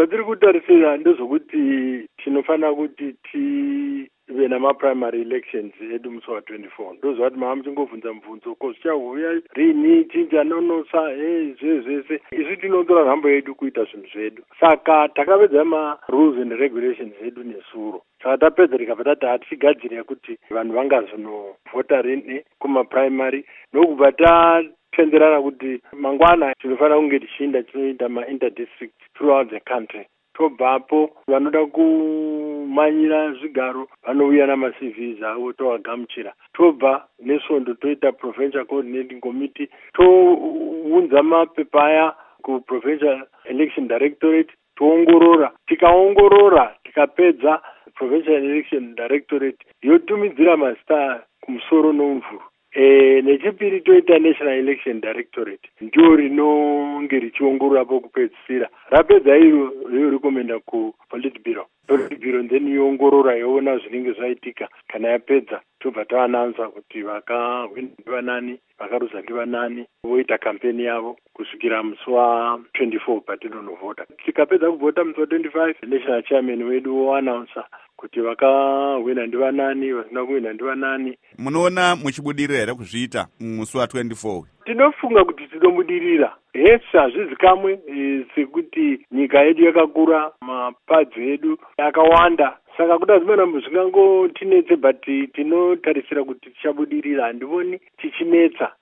zvatiri kutarisira ndezvokuti tinofanira kuti tive namaprimary elections edu musi wa24. Ndozvati mama muchingovhunza mubvunzo ko zvichauya rini chinjanonosa zvese izvi tinotora nhambo yedu kuita zvinhu zvedu. Saka takapedza ma-rules and regulations edu nesuro. Saka tapedza tikabva tati hatigadzire kuti vanhu vangazonovhota rini kumaprimary nokubva tatenderana kuti mangwana tinofanira kunge tichiinda tinoita ma-interdistrict throughout the country. Tobvapo vanoda kumanyira zvigaro vanouya nama-CVs avo tovagamuchira. Tobva nesvondo toita provincial coordinating committee, tounza mapepa aya kuprovincial election directorate, toongorora. Tikaongorora tikapedza, provincial election directorate yotumidzira mazita kumusoro nomvuru. Nechipiri toita national election directorate ndio rinonge richiongororapo kupedzisira. Rapedza iro rikomenda kupolitbureau. Politbureau then yoongorora yoona zvinenge zvaitika. Kana yapedza tobva taanansa kuti vakawina ndivanani, vakaruza ndivanani, voita kampeni yavo kusvikira musi wa24 patinonovhota. Tikapedza kuvhota musi wa25 national chairman wedu oanansa kuti vakawina ndivanani, vasina kuwina ndivanani. Munoona muchibudirira here kuzviita musi wa24? Tinofunga kuti tinobudirira. Hesi hazvizikamwe sekuti nyika yedu yakakura, mapazi edu akawanda. Saka kuda zvimwe zvingangotinetse but tinotarisira kuti tichabudirira. Handivoni tichinetsa.